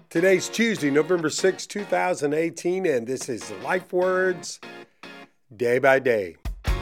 Today's Tuesday, November 6, 2018, and this is Life Words Day by Day.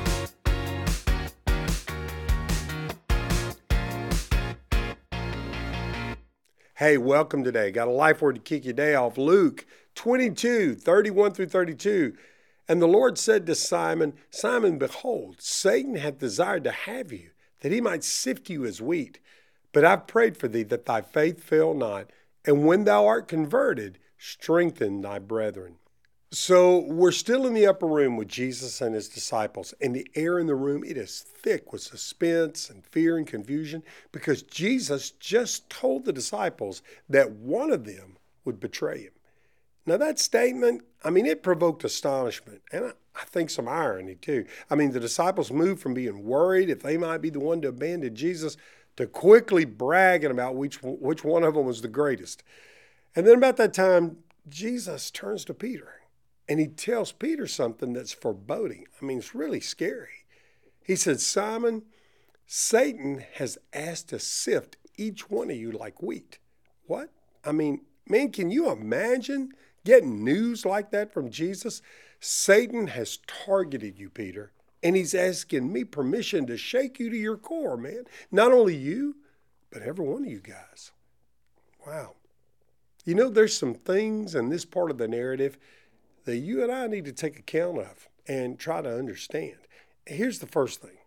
Hey, welcome today. Got a life word to kick your day off. Luke 22, 31 through 32. And the Lord said to Simon, Simon, behold, Satan hath desired to have you, that he might sift you as wheat. But I've prayed for thee, that thy faith fail not. And when thou art converted, strengthen thy brethren. So we're still in the upper room with Jesus and his disciples, and the air in the room, it is thick with suspense and fear and confusion because Jesus just told the disciples that one of them would betray him. Now that statement, it provoked astonishment and I think some irony too. The disciples moved from being worried if they might be the one to abandon Jesus to quickly bragging about which one of them was the greatest. And then about that time, Jesus turns to Peter and he tells Peter something that's foreboding. It's really scary. He said, Simon, Satan has asked to sift each one of you like wheat. What? Man, can you imagine getting news like that from Jesus? Satan has targeted you, Peter. And he's asking me permission to shake you to your core, man. Not only you, but every one of you guys. Wow. There's some things in this part of the narrative that you and I need to take account of and try to understand. Here's the first thing.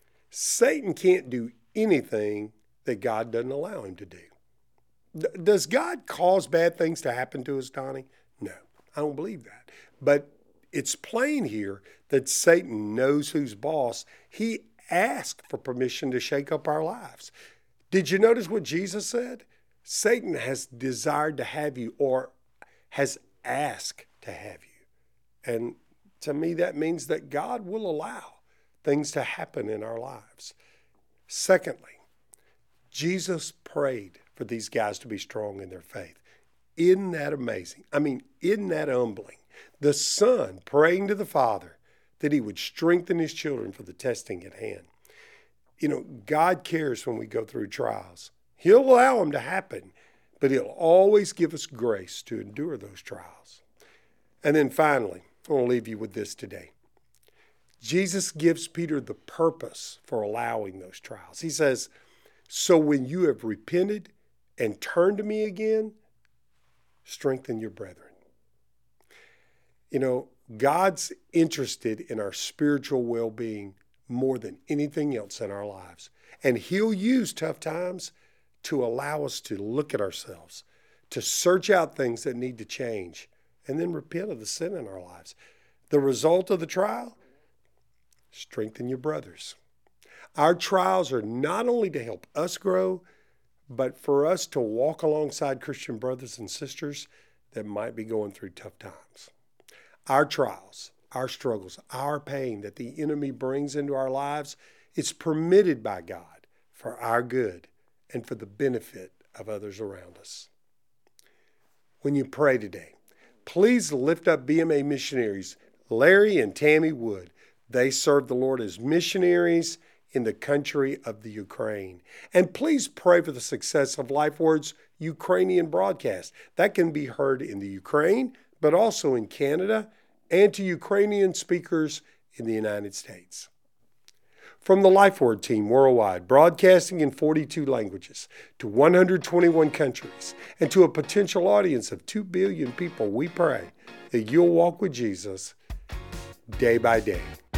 Satan can't do anything that God doesn't allow him to do. Does God cause bad things to happen to us, Donnie? No, I don't believe that. But it's plain here that Satan knows who's boss. He asked for permission to shake up our lives. Did you notice what Jesus said? Satan has desired to have you or has asked to have you. And to me, that means that God will allow things to happen in our lives. Secondly, Jesus prayed for these guys to be strong in their faith. Isn't that amazing? Isn't that humbling? The Son praying to the Father that he would strengthen his children for the testing at hand. God cares when we go through trials. He'll allow them to happen, but he'll always give us grace to endure those trials. And then finally, I want to leave you with this today. Jesus gives Peter the purpose for allowing those trials. He says, so when you have repented and turned to me again, strengthen your brethren. God's interested in our spiritual well-being more than anything else in our lives. And he'll use tough times to allow us to look at ourselves, to search out things that need to change, and then repent of the sin in our lives. The result of the trial? Strengthen your brothers. Our trials are not only to help us grow, but for us to walk alongside Christian brothers and sisters that might be going through tough times. Our trials, our struggles, our pain that the enemy brings into our lives, it's permitted by God for our good and for the benefit of others around us. When you pray today, please lift up BMA missionaries, Larry and Tammy Wood. They serve the Lord as missionaries in the country of the Ukraine. And please pray for the success of Life Words Ukrainian broadcast. That can be heard in the Ukraine, but also in Canada and to Ukrainian speakers in the United States. From the Life Word team worldwide, broadcasting in 42 languages to 121 countries and to a potential audience of 2 billion people, we pray that you'll walk with Jesus day by day.